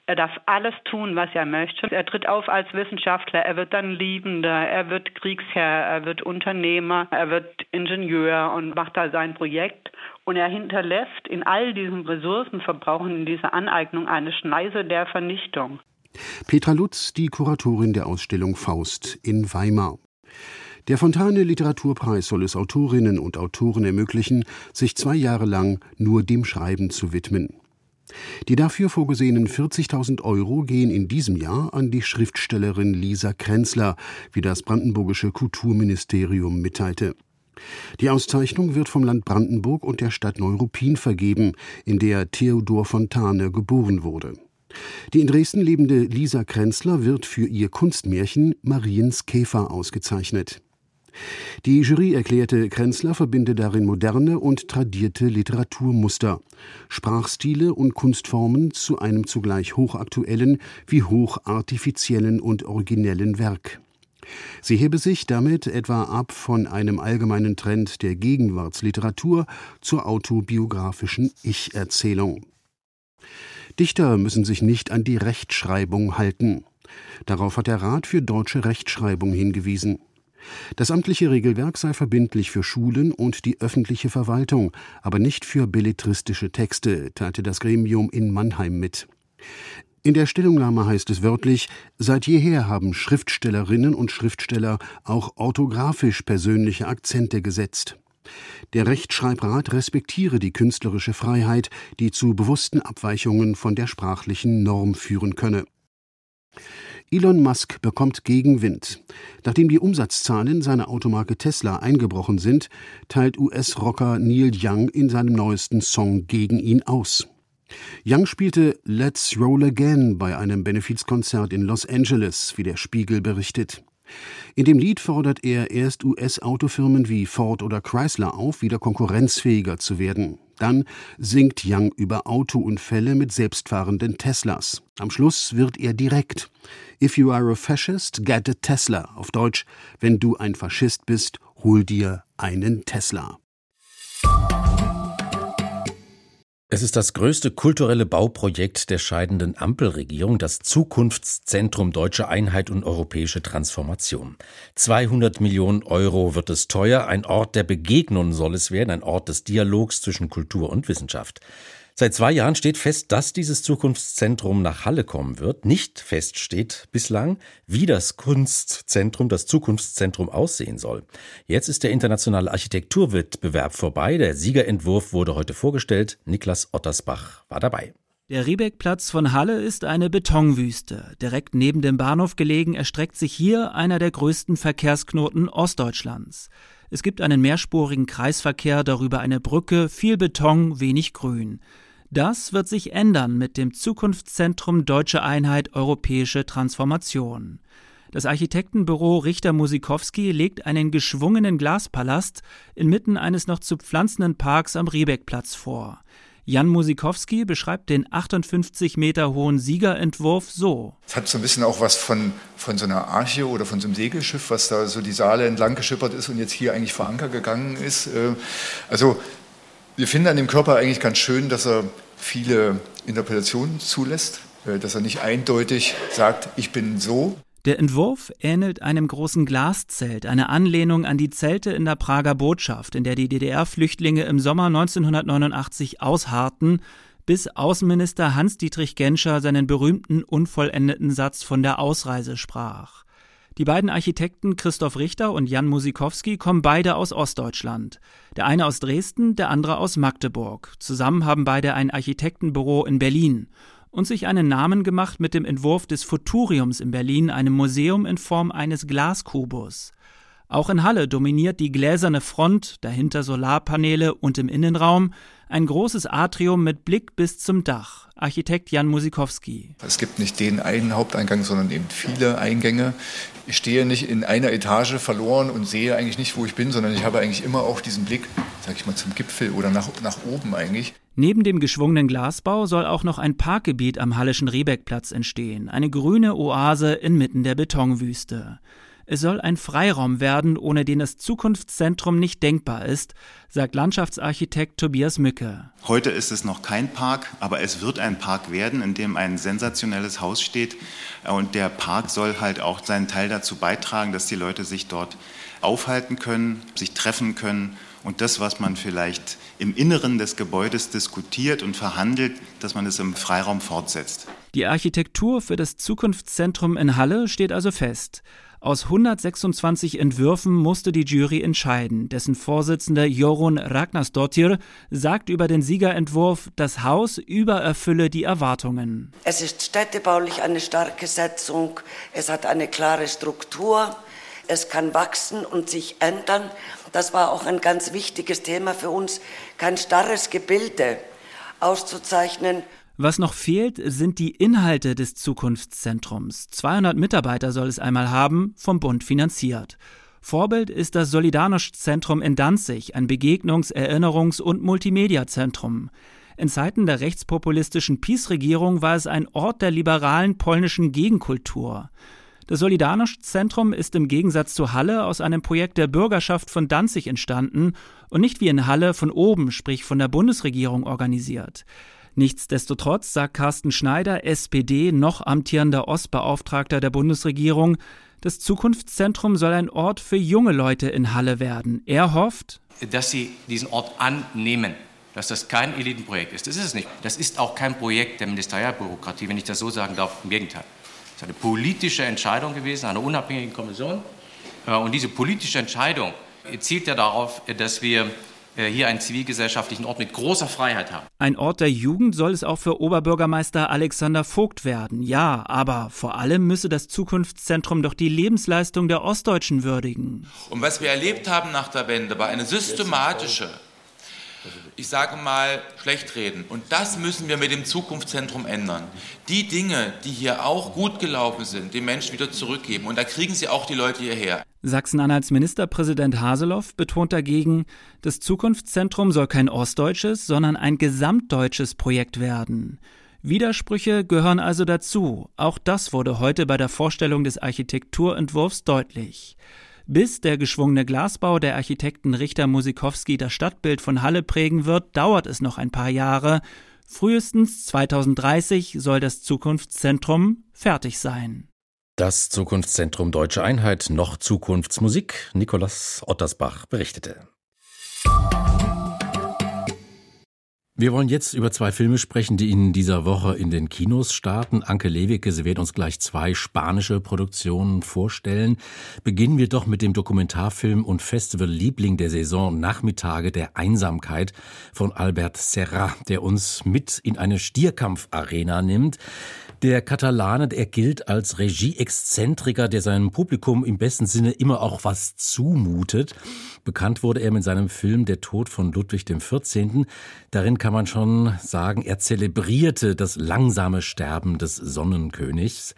Er darf alles tun, was er möchte. Er tritt auf als Wissenschaftler, er wird dann Liebender, er wird Kriegsherr, er wird Unternehmer, er wird Ingenieur und macht da sein Projekt. Und er hinterlässt in all diesem Ressourcenverbrauch und in dieser Aneignung eine Schneise der Vernichtung. Petra Lutz, die Kuratorin der Ausstellung Faust in Weimar. Der Fontane Literaturpreis soll es Autorinnen und Autoren ermöglichen, sich zwei Jahre lang nur dem Schreiben zu widmen. Die dafür vorgesehenen vierzigtausend Euro gehen in diesem Jahr an die Schriftstellerin Lisa Krenzler, wie das brandenburgische Kulturministerium mitteilte. Die Auszeichnung wird vom Land Brandenburg und der Stadt Neuruppin vergeben, in der Theodor Fontane geboren wurde. Die in Dresden lebende Lisa Krenzler wird für ihr Kunstmärchen Mariens Käfer ausgezeichnet. Die Jury erklärte, Krenzler verbinde darin moderne und tradierte Literaturmuster, Sprachstile und Kunstformen zu einem zugleich hochaktuellen wie hochartifiziellen und originellen Werk. Sie hebe sich damit etwa ab von einem allgemeinen Trend der Gegenwartsliteratur zur autobiografischen Ich-Erzählung. Dichter müssen sich nicht an die Rechtschreibung halten. Darauf hat der Rat für deutsche Rechtschreibung hingewiesen. Das amtliche Regelwerk sei verbindlich für Schulen und die öffentliche Verwaltung, aber nicht für belletristische Texte, teilte das Gremium in Mannheim mit. In der Stellungnahme heißt es wörtlich, seit jeher haben Schriftstellerinnen und Schriftsteller auch orthografisch persönliche Akzente gesetzt. Der Rechtschreibrat respektiere die künstlerische Freiheit, die zu bewussten Abweichungen von der sprachlichen Norm führen könne. Elon Musk bekommt Gegenwind. Nachdem die Umsatzzahlen seiner Automarke Tesla eingebrochen sind, teilt U S-Rocker Neil Young in seinem neuesten Song gegen ihn aus. Young spielte Let's Roll Again bei einem Benefizkonzert in Los Angeles, wie der Spiegel berichtet. In dem Lied fordert er erst U S-Autofirmen wie Ford oder Chrysler auf, wieder konkurrenzfähiger zu werden. Dann singt Young über Autounfälle mit selbstfahrenden Teslas. Am Schluss wird er direkt. If you are a fascist, get a Tesla. Auf Deutsch, wenn du ein Faschist bist, hol dir einen Tesla. Es ist das größte kulturelle Bauprojekt der scheidenden Ampelregierung, das Zukunftszentrum Deutsche Einheit und Europäische Transformation. zweihundert Millionen Euro wird es teuer, ein Ort der Begegnung soll es werden, ein Ort des Dialogs zwischen Kultur und Wissenschaft. Seit zwei Jahren steht fest, dass dieses Zukunftszentrum nach Halle kommen wird. Nicht fest steht bislang, wie das Kunstzentrum, das Zukunftszentrum aussehen soll. Jetzt ist der internationale Architekturwettbewerb vorbei. Der Siegerentwurf wurde heute vorgestellt. Niklas Ottersbach war dabei. Der Riebeckplatz von Halle ist eine Betonwüste. Direkt neben dem Bahnhof gelegen erstreckt sich hier einer der größten Verkehrsknoten Ostdeutschlands. Es gibt einen mehrspurigen Kreisverkehr, darüber eine Brücke, viel Beton, wenig Grün. Das wird sich ändern mit dem Zukunftszentrum Deutsche Einheit Europäische Transformation. Das Architektenbüro Richter-Musikowski legt einen geschwungenen Glaspalast inmitten eines noch zu pflanzenden Parks am Riebeckplatz vor. Jan Musikowski beschreibt den achtundfünfzig Meter hohen Siegerentwurf so. Es hat so ein bisschen auch was von, von so einer Arche oder von so einem Segelschiff, was da so die Saale entlang geschippert ist und jetzt hier eigentlich vor Anker gegangen ist. Also wir finden an dem Körper eigentlich ganz schön, dass er viele Interpretationen zulässt, dass er nicht eindeutig sagt, ich bin so. Der Entwurf ähnelt einem großen Glaszelt, eine Anlehnung an die Zelte in der Prager Botschaft, in der die D D R-Flüchtlinge im Sommer neunzehnhundertneunundachtzig ausharrten, bis Außenminister Hans-Dietrich Genscher seinen berühmten unvollendeten Satz von der Ausreise sprach. Die beiden Architekten Christoph Richter und Jan Musikowski kommen beide aus Ostdeutschland. Der eine aus Dresden, der andere aus Magdeburg. Zusammen haben beide ein Architektenbüro in Berlin und sich einen Namen gemacht mit dem Entwurf des Futuriums in Berlin, einem Museum in Form eines Glaskubus. Auch in Halle dominiert die gläserne Front, dahinter Solarpaneele und im Innenraum ein großes Atrium mit Blick bis zum Dach. Architekt Jan Musikowski. Es gibt nicht den einen Haupteingang, sondern eben viele Eingänge. Ich stehe nicht in einer Etage verloren und sehe eigentlich nicht, wo ich bin, sondern ich habe eigentlich immer auch diesen Blick, sag ich mal, zum Gipfel oder nach, nach oben eigentlich. Neben dem geschwungenen Glasbau soll auch noch ein Parkgebiet am Halleschen Riebeckplatz entstehen, eine grüne Oase inmitten der Betonwüste. Es soll ein Freiraum werden, ohne den das Zukunftszentrum nicht denkbar ist, sagt Landschaftsarchitekt Tobias Mücke. Heute ist es noch kein Park, aber es wird ein Park werden, in dem ein sensationelles Haus steht. Und der Park soll halt auch seinen Teil dazu beitragen, dass die Leute sich dort aufhalten können, sich treffen können und das, was man vielleicht im Inneren des Gebäudes diskutiert und verhandelt, dass man es im Freiraum fortsetzt. Die Architektur für das Zukunftszentrum in Halle steht also fest. Aus hundertsechsundzwanzig Entwürfen musste die Jury entscheiden. Dessen Vorsitzender Jorun Ragnarsdottir sagt über den Siegerentwurf, das Haus übererfülle die Erwartungen. Es ist städtebaulich eine starke Setzung, es hat eine klare Struktur. Es kann wachsen und sich ändern. Das war auch ein ganz wichtiges Thema für uns, kein starres Gebilde auszuzeichnen. Was noch fehlt, sind die Inhalte des Zukunftszentrums. zweihundert Mitarbeiter soll es einmal haben, vom Bund finanziert. Vorbild ist das Solidarność-Zentrum in Danzig, ein Begegnungs-, Erinnerungs- und Multimedia-Zentrum. In Zeiten der rechtspopulistischen PiS-Regierung war es ein Ort der liberalen polnischen Gegenkultur. Das Solidarność-Zentrum ist im Gegensatz zu Halle aus einem Projekt der Bürgerschaft von Danzig entstanden und nicht wie in Halle von oben, sprich von der Bundesregierung organisiert. Nichtsdestotrotz sagt Carsten Schneider, S P D, noch amtierender Ostbeauftragter der Bundesregierung, das Zukunftszentrum soll ein Ort für junge Leute in Halle werden. Er hofft, dass sie diesen Ort annehmen, dass das kein Elitenprojekt ist. Das ist es nicht. Das ist auch kein Projekt der Ministerialbürokratie, wenn ich das so sagen darf. Im Gegenteil. Es ist eine politische Entscheidung gewesen, einer unabhängigen Kommission. Und diese politische Entscheidung zielt ja darauf, dass wir hier einen zivilgesellschaftlichen Ort mit großer Freiheit haben. Ein Ort der Jugend soll es auch für Oberbürgermeister Alexander Vogt werden. Ja, aber vor allem müsse das Zukunftszentrum doch die Lebensleistung der Ostdeutschen würdigen. Und was wir erlebt haben nach der Wende, war eine systematische, ich sage mal, Schlechtreden. Und das müssen wir mit dem Zukunftszentrum ändern. Die Dinge, die hier auch gut gelaufen sind, den Menschen wieder zurückgeben. Und da kriegen sie auch die Leute hierher. Sachsen-Anhalts Ministerpräsident Haseloff betont dagegen, das Zukunftszentrum soll kein ostdeutsches, sondern ein gesamtdeutsches Projekt werden. Widersprüche gehören also dazu. Auch das wurde heute bei der Vorstellung des Architekturentwurfs deutlich. Bis der geschwungene Glasbau der Architekten Richter-Musikowski das Stadtbild von Halle prägen wird, dauert es noch ein paar Jahre. Frühestens zweitausenddreißig soll das Zukunftszentrum fertig sein. Das Zukunftszentrum Deutsche Einheit, noch Zukunftsmusik. Nikolaus Ottersbach berichtete. Wir wollen jetzt über zwei Filme sprechen, die in dieser Woche in den Kinos starten. Anke Lewicke, sie wird uns gleich zwei spanische Produktionen vorstellen. Beginnen wir doch mit dem Dokumentarfilm und Festival-Liebling der Saison Nachmittage der Einsamkeit von Albert Serra, der uns mit in eine Stierkampfarena nimmt. Der Katalane, er gilt als Regie-Exzentriker, der seinem Publikum im besten Sinne immer auch was zumutet. Bekannt wurde er mit seinem Film Der Tod von Ludwig dem vierzehnten. Darin kann man schon sagen, er zelebrierte das langsame Sterben des Sonnenkönigs.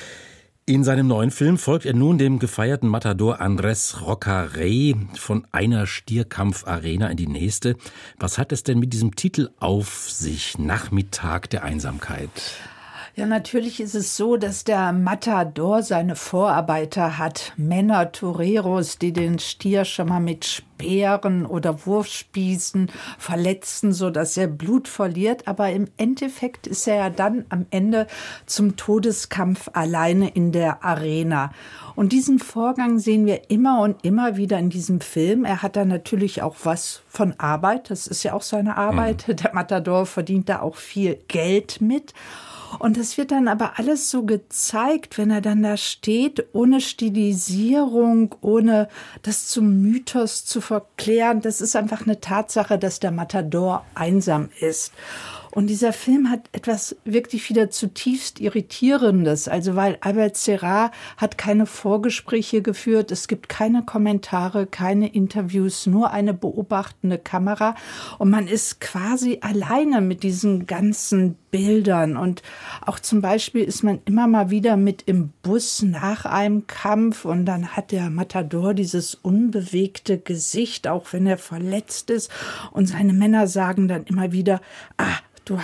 In seinem neuen Film folgt er nun dem gefeierten Matador Andrés Rocarrey von einer Stierkampfarena in die nächste. Was hat es denn mit diesem Titel auf sich? Nachmittag der Einsamkeit. Ja, natürlich ist es so, dass der Matador seine Vorarbeiter hat. Männer, Toreros, die den Stier schon mal mit Speeren oder Wurfspießen verletzen, sodass er Blut verliert. Aber im Endeffekt ist er ja dann am Ende zum Todeskampf alleine in der Arena. Und diesen Vorgang sehen wir immer und immer wieder in diesem Film. Er hat da natürlich auch was von Arbeit. Das ist ja auch seine Arbeit. Mhm. Der Matador verdient da auch viel Geld mit. Und das wird dann aber alles so gezeigt, wenn er dann da steht, ohne Stilisierung, ohne das zum Mythos zu verklären. Das ist einfach eine Tatsache, dass der Matador einsam ist. Und dieser Film hat etwas wirklich wieder zutiefst Irritierendes. Also weil Albert Serra hat keine Vorgespräche geführt, es gibt keine Kommentare, keine Interviews, nur eine beobachtende Kamera. Und man ist quasi alleine mit diesen ganzen Bildern. Und auch zum Beispiel ist man immer mal wieder mit im Bus nach einem Kampf und dann hat der Matador dieses unbewegte Gesicht, auch wenn er verletzt ist. Und seine Männer sagen dann immer wieder, ah, du hast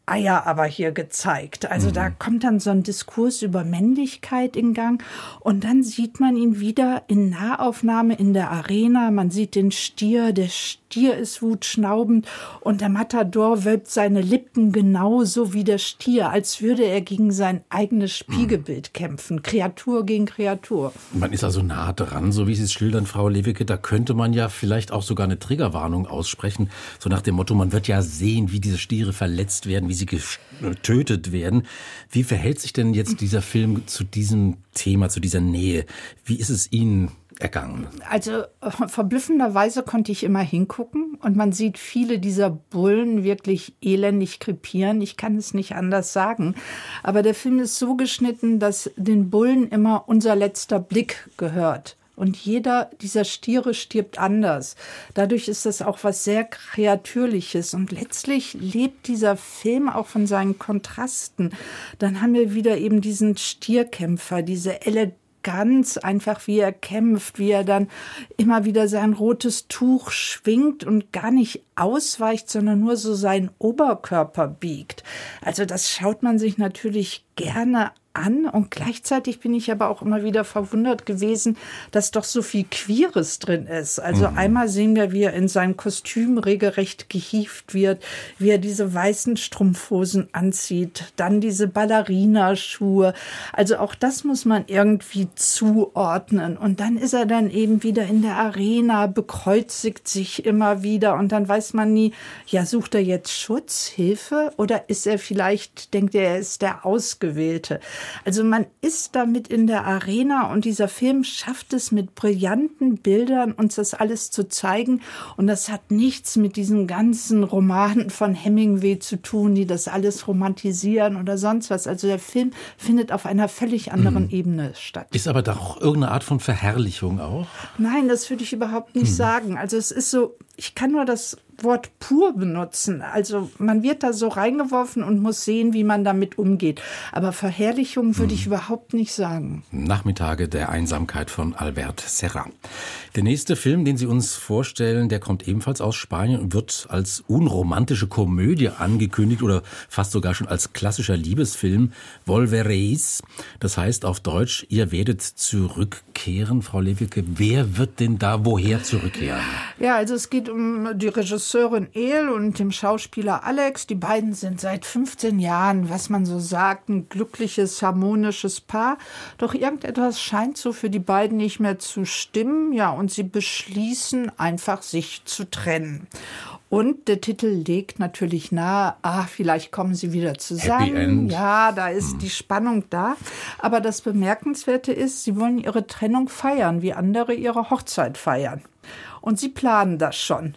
Eier aber hier gezeigt. Also Mhm. da kommt dann so ein Diskurs über Männlichkeit in Gang und dann sieht man ihn wieder in Nahaufnahme in der Arena. Man sieht den Stier, der Stier ist wutschnaubend und der Matador wölbt seine Lippen genauso wie der Stier, als würde er gegen sein eigenes Spiegelbild kämpfen. Kreatur gegen Kreatur. Man ist also nah dran, so wie Sie es schildern, Frau Lewicke. Da könnte man ja vielleicht auch sogar eine Triggerwarnung aussprechen. So nach dem Motto, man wird ja sehen, wie diese Stiere verletzt werden, wie sie getötet werden. Wie verhält sich denn jetzt dieser Film zu diesem Thema, zu dieser Nähe? Wie ist es Ihnen ergangen? Also verblüffenderweise konnte ich immer hingucken und man sieht viele dieser Bullen wirklich elendig krepieren. Ich kann es nicht anders sagen. Aber der Film ist so geschnitten, dass den Bullen immer unser letzter Blick gehört. Und jeder dieser Stiere stirbt anders. Dadurch ist das auch was sehr Kreatürliches. Und letztlich lebt dieser Film auch von seinen Kontrasten. Dann haben wir wieder eben diesen Stierkämpfer, diese Eleganz, einfach wie er kämpft, wie er dann immer wieder sein rotes Tuch schwingt und gar nicht ausweicht, sondern nur so seinen Oberkörper biegt. Also das schaut man sich natürlich gerne an und gleichzeitig bin ich aber auch immer wieder verwundert gewesen, dass doch so viel Queeres drin ist. Also mhm. einmal sehen wir, wie er in seinem Kostüm regelrecht gehievt wird, wie er diese weißen Strumpfhosen anzieht, dann diese Ballerinaschuhe. Also auch das muss man irgendwie zuordnen. Und dann ist er dann eben wieder in der Arena, bekreuzigt sich immer wieder und dann weiß man nie, ja, sucht er jetzt Schutz, Hilfe oder ist er vielleicht, denkt er, er ist der Ausgewählte. Also man ist damit in der Arena und dieser Film schafft es mit brillanten Bildern, uns das alles zu zeigen. Und das hat nichts mit diesen ganzen Romanen von Hemingway zu tun, die das alles romantisieren oder sonst was. Also der Film findet auf einer völlig anderen mhm. Ebene statt. Ist aber doch irgendeine Art von Verherrlichung auch? Nein, das würde ich überhaupt nicht mhm. sagen. Also es ist so, ich kann nur das Wort pur benutzen. Also man wird da so reingeworfen und muss sehen, wie man damit umgeht. Aber Verherrlichung würde ich überhaupt nicht sagen. Nachmittage der Einsamkeit von Albert Serra. Der nächste Film, den Sie uns vorstellen, der kommt ebenfalls aus Spanien und wird als unromantische Komödie angekündigt oder fast sogar schon als klassischer Liebesfilm. Volveréis. Das heißt auf Deutsch, ihr werdet zurückkehren. Frau Lewicke, wer wird denn da woher zurückkehren? Ja, also es geht um die Regisseurin El und dem Schauspieler Alex. Die beiden sind seit fünfzehn Jahren, was man so sagt, ein glückliches, harmonisches Paar. Doch irgendetwas scheint so für die beiden nicht mehr zu stimmen. Ja, und sie beschließen einfach, sich zu trennen. Und der Titel legt natürlich nahe, ah, vielleicht kommen sie wieder zusammen. Happy End. Ja, da ist hm. die Spannung da. Aber das Bemerkenswerte ist, sie wollen ihre Trennung feiern, wie andere ihre Hochzeit feiern. Und sie planen das schon.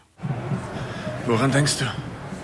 Woran denkst du?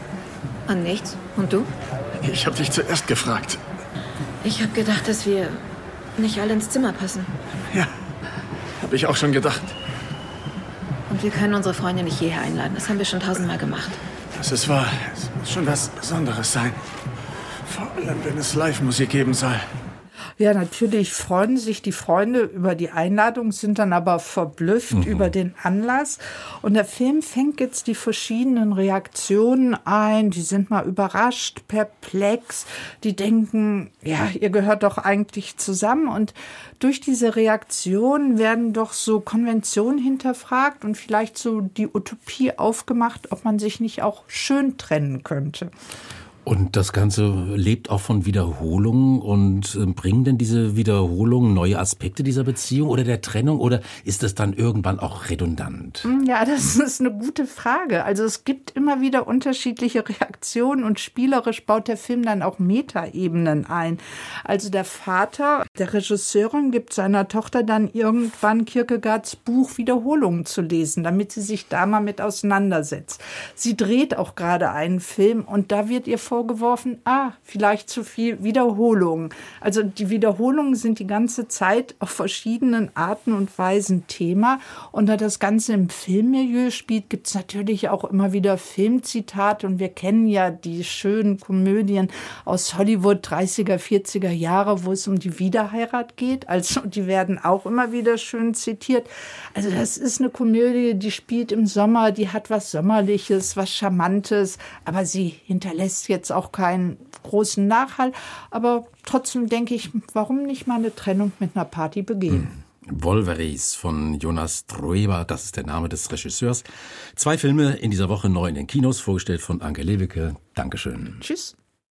An nichts. Und du? Ich habe dich zuerst gefragt. Ich habe gedacht, dass wir nicht alle ins Zimmer passen. Ja, habe ich auch schon gedacht. Und wir können unsere Freunde nicht hierher einladen. Das haben wir schon tausendmal gemacht. Das ist wahr. Es muss schon was Besonderes sein. Vor allem, wenn es Live-Musik geben soll. Ja, natürlich freuen sich die Freunde über die Einladung, sind dann aber verblüfft mhm. über den Anlass. Und der Film fängt jetzt die verschiedenen Reaktionen ein. Die sind mal überrascht, perplex. Die denken, ja, ihr gehört doch eigentlich zusammen. Und durch diese Reaktionen werden doch so Konventionen hinterfragt und vielleicht so die Utopie aufgemacht, ob man sich nicht auch schön trennen könnte. Und das Ganze lebt auch von Wiederholungen und äh, bringen denn diese Wiederholungen neue Aspekte dieser Beziehung oder der Trennung oder ist das dann irgendwann auch redundant? Ja, das ist eine gute Frage. Also es gibt immer wieder unterschiedliche Reaktionen und spielerisch baut der Film dann auch Metaebenen ein. Also der Vater der Regisseurin gibt seiner Tochter dann irgendwann Kierkegaards Buch Wiederholungen zu lesen, damit sie sich da mal mit auseinandersetzt. Sie dreht auch gerade einen Film und da wird ihr vorgeworfen, ah, vielleicht zu viel Wiederholungen. Also die Wiederholungen sind die ganze Zeit auf verschiedenen Arten und Weisen Thema. Und da das Ganze im Filmmilieu spielt, gibt es natürlich auch immer wieder Filmzitate. Und wir kennen ja die schönen Komödien aus Hollywood dreißiger, vierziger Jahre, wo es um die Wiederheirat geht. Also die werden auch immer wieder schön zitiert. Also das ist eine Komödie, die spielt im Sommer, die hat was Sommerliches, was Charmantes, aber sie hinterlässt jetzt jetzt auch keinen großen Nachhall. Aber trotzdem denke ich, warum nicht mal eine Trennung mit einer Party begehen? Hm. Wolveries von Jonas Trueba, das ist der Name des Regisseurs. Zwei Filme in dieser Woche neu in den Kinos, vorgestellt von Anke Lewicke. Dankeschön. Tschüss.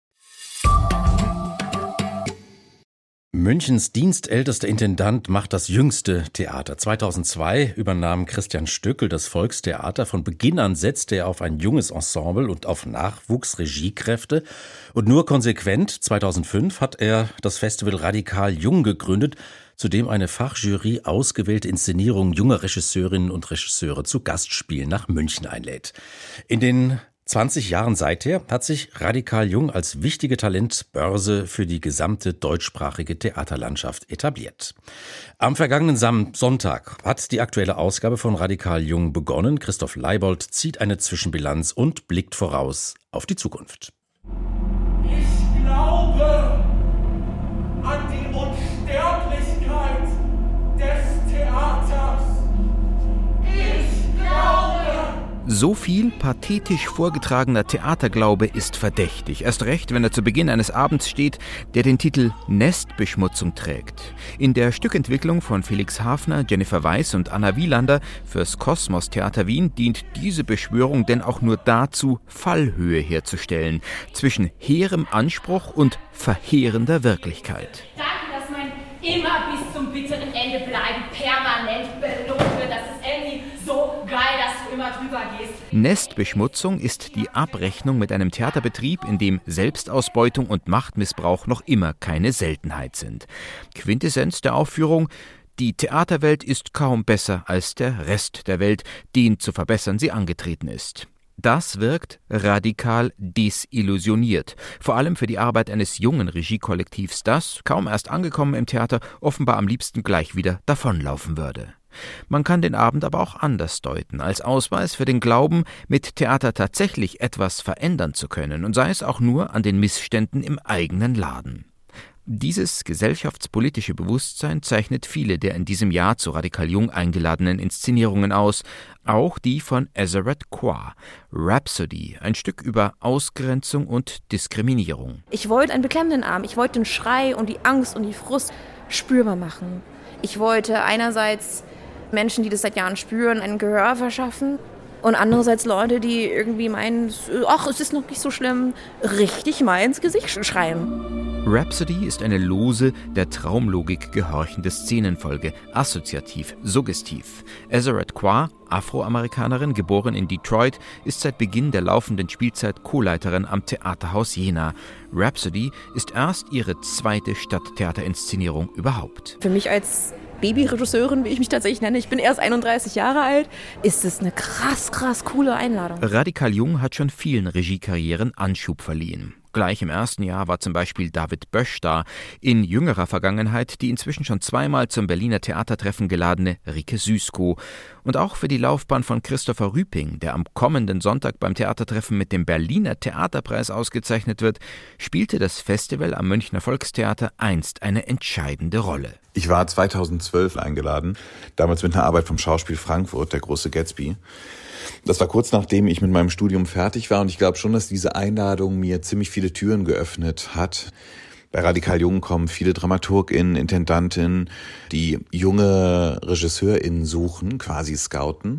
Münchens dienstältester Intendant macht das jüngste Theater. zweitausendzwei übernahm Christian Stöckel das Volkstheater. Von Beginn an setzte er auf ein junges Ensemble und auf Nachwuchsregiekräfte. Und nur konsequent, zweitausendfünf, hat er das Festival Radikal Jung gegründet, zu dem eine Fachjury ausgewählte Inszenierungen junger Regisseurinnen und Regisseure zu Gastspielen nach München einlädt. In den zwanzig Jahren seither hat sich Radikal Jung als wichtige Talentbörse für die gesamte deutschsprachige Theaterlandschaft etabliert. Am vergangenen Sonntag hat die aktuelle Ausgabe von Radikal Jung begonnen. Christoph Leibold zieht eine Zwischenbilanz und blickt voraus auf die Zukunft. Ich glaube an die Unsterblichkeit des Theaters. Ich glaube. So viel pathetisch vorgetragener Theaterglaube ist verdächtig. Erst recht, wenn er zu Beginn eines Abends steht, der den Titel Nestbeschmutzung trägt. In der Stückentwicklung von Felix Hafner, Jennifer Weiß und Anna Wielander fürs Kosmos Theater Wien dient diese Beschwörung denn auch nur dazu, Fallhöhe herzustellen zwischen hehrem Anspruch und verheerender Wirklichkeit. Danke, dass man immer bis zum bitteren Ende bleiben permanent belohnt wird. Das ist irgendwie so geil, dass du immer drüber gehst. Nestbeschmutzung ist die Abrechnung mit einem Theaterbetrieb, in dem Selbstausbeutung und Machtmissbrauch noch immer keine Seltenheit sind. Quintessenz der Aufführung: Die Theaterwelt ist kaum besser als der Rest der Welt, den zu verbessern sie angetreten ist. Das wirkt radikal desillusioniert, vor allem für die Arbeit eines jungen Regiekollektivs, das, kaum erst angekommen im Theater, offenbar am liebsten gleich wieder davonlaufen würde. Man kann den Abend aber auch anders deuten, als Ausweis für den Glauben, mit Theater tatsächlich etwas verändern zu können, und sei es auch nur an den Missständen im eigenen Laden. Dieses gesellschaftspolitische Bewusstsein zeichnet viele der in diesem Jahr zu Radikal Jung eingeladenen Inszenierungen aus, auch die von Ezeret Quah, Rhapsody, ein Stück über Ausgrenzung und Diskriminierung. Ich wollte einen beklemmenden Abend, ich wollte den Schrei und die Angst und die Frust spürbar machen. Ich wollte einerseits Menschen, die das seit Jahren spüren, ein Gehör verschaffen und andererseits Leute, die irgendwie meinen, ach, es ist noch nicht so schlimm, richtig mal ins Gesicht schreien. Rhapsody ist eine lose, der Traumlogik gehorchende Szenenfolge, assoziativ, suggestiv. Ezeret Quah, Afroamerikanerin, geboren in Detroit, ist seit Beginn der laufenden Spielzeit Co-Leiterin am Theaterhaus Jena. Rhapsody ist erst ihre zweite Stadttheaterinszenierung überhaupt. Für mich als Babyregisseurin, wie ich mich tatsächlich nenne, ich bin erst einunddreißig Jahre alt, ist es eine krass, krass coole Einladung. Radikal Jung hat schon vielen Regiekarrieren Anschub verliehen. Gleich im ersten Jahr war zum Beispiel David Bösch da. In jüngerer Vergangenheit die inzwischen schon zweimal zum Berliner Theatertreffen geladene Rike Süßkow. Und auch für die Laufbahn von Christopher Rüping, der am kommenden Sonntag beim Theatertreffen mit dem Berliner Theaterpreis ausgezeichnet wird, spielte das Festival am Münchner Volkstheater einst eine entscheidende Rolle. Ich war zweitausendzwölf eingeladen, damals mit einer Arbeit vom Schauspiel Frankfurt, der große Gatsby. Das war kurz nachdem ich mit meinem Studium fertig war und ich glaube schon, dass diese Einladung mir ziemlich viele Türen geöffnet hat. Bei Radikal Jung kommen viele DramaturgInnen, Intendantinnen, die junge RegisseurInnen suchen, quasi scouten.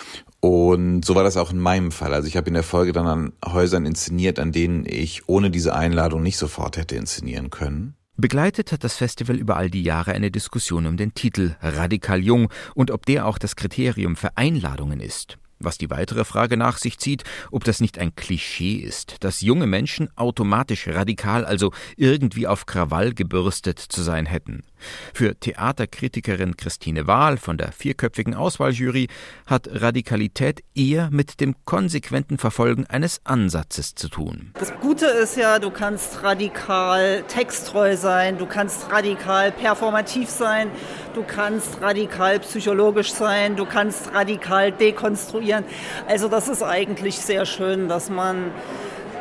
Und so war das auch in meinem Fall. Also ich habe in der Folge dann an Häusern inszeniert, an denen ich ohne diese Einladung nicht sofort hätte inszenieren können. Begleitet hat das Festival über all die Jahre eine Diskussion um den Titel Radikal Jung und ob der auch das Kriterium für Einladungen ist. Was die weitere Frage nach sich zieht, ob das nicht ein Klischee ist, dass junge Menschen automatisch radikal, also irgendwie auf Krawall gebürstet zu sein hätten. Für Theaterkritikerin Christine Wahl von der vierköpfigen Auswahljury hat Radikalität eher mit dem konsequenten Verfolgen eines Ansatzes zu tun. Das Gute ist ja, du kannst radikal texttreu sein, du kannst radikal performativ sein, du kannst radikal psychologisch sein, du kannst radikal dekonstruieren. Also das ist eigentlich sehr schön, dass man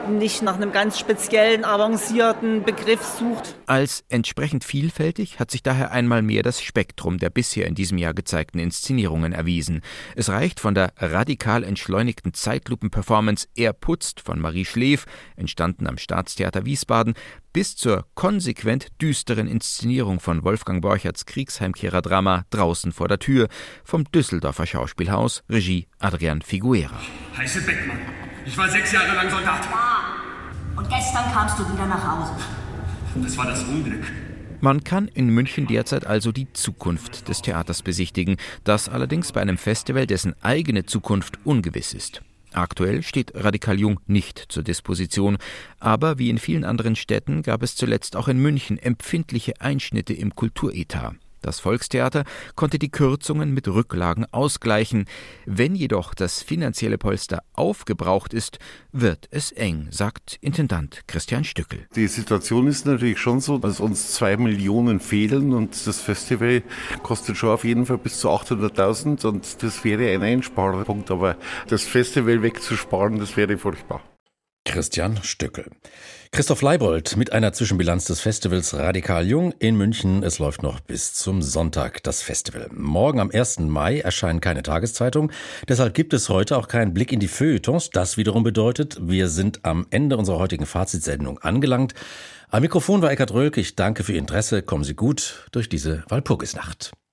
nicht nach einem ganz speziellen, avancierten Begriff sucht. Als entsprechend vielfältig hat sich daher einmal mehr das Spektrum der bisher in diesem Jahr gezeigten Inszenierungen erwiesen. Es reicht von der radikal entschleunigten Zeitlupen-Performance Er putzt von Marie Schleef, entstanden am Staatstheater Wiesbaden, bis zur konsequent düsteren Inszenierung von Wolfgang Borcherts Kriegsheimkehrer-Drama Draußen vor der Tür vom Düsseldorfer Schauspielhaus, Regie Adrian Figuera. Heiße Beckmann, ich war sechs Jahre lang Soldat. Ja, und gestern kamst du wieder nach Hause. Das war das Unglück. Man kann in München derzeit also die Zukunft des Theaters besichtigen, das allerdings bei einem Festival, dessen eigene Zukunft ungewiss ist. Aktuell steht Radikal Jung nicht zur Disposition, aber wie in vielen anderen Städten gab es zuletzt auch in München empfindliche Einschnitte im Kulturetat. Das Volkstheater konnte die Kürzungen mit Rücklagen ausgleichen. Wenn jedoch das finanzielle Polster aufgebraucht ist, wird es eng, sagt Intendant Christian Stückel. Die Situation ist natürlich schon so, dass uns zwei Millionen fehlen und das Festival kostet schon auf jeden Fall bis zu achthunderttausend und das wäre ein Einsparpunkt, aber das Festival wegzusparen, das wäre furchtbar. Christian Stückel. Christoph Leibold mit einer Zwischenbilanz des Festivals Radikal Jung in München. Es läuft noch bis zum Sonntag, das Festival. Morgen am ersten Mai erscheint keine Tageszeitung. Deshalb gibt es heute auch keinen Blick in die Feuilletons. Das wiederum bedeutet, wir sind am Ende unserer heutigen Fazitsendung angelangt. Am Mikrofon war Eckhard Rölk. Ich danke für Ihr Interesse. Kommen Sie gut durch diese Walpurgisnacht.